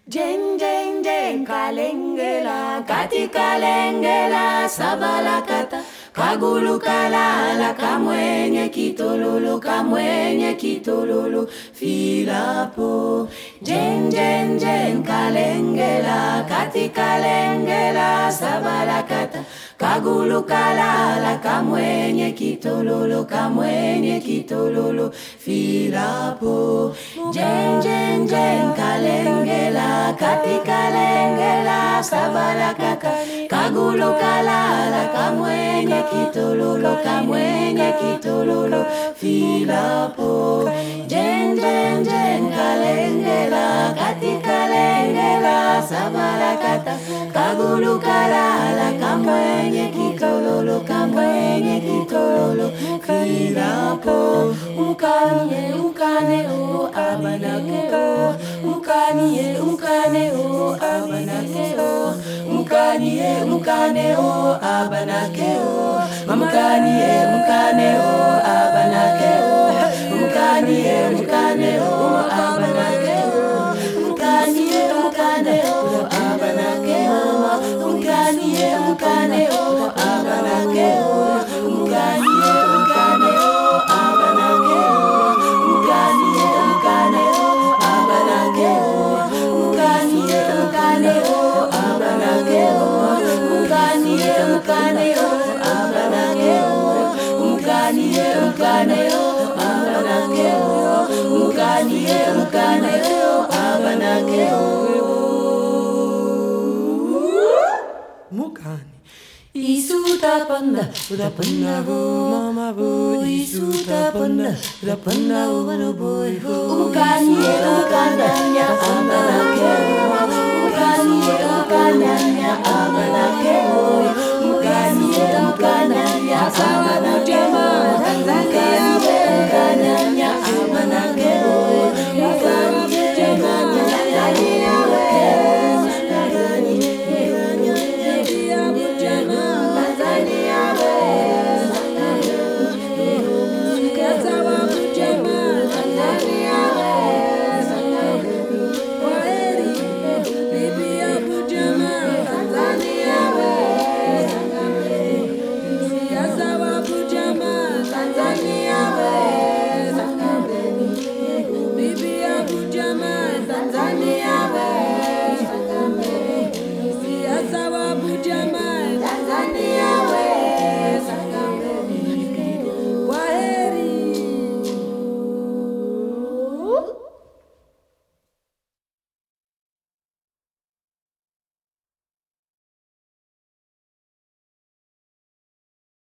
Jeng jeng jeng kalengela, kati kalengela, sabalakata, kagulu kalala, kamwenye kitololo, filapo. Jeng jeng jeng kalengela, kati kalengela, sabalakata, kagulu kalala, kamwenye kitololo, filapo. Jeng jeng jeng kalengela, kati kalengela, sabalakata, kagulu kalala, kamwenye kitololo, filapo. Jeng jeng jeng kalengela, kati kalengela, sabalakata, kagulu kalala, kamwenye kitololo, filapo. Ukane o abanake o, ukane o abanake o, ukane o abanake o, ukane o abanake o, ukane o abanake o, ukane o abanake o, ukane o abanake o, Isuta panda, uda panda ho, mama boy. Isuta panda, uda panda ho, boy ho. Ukani, ukanda nya anda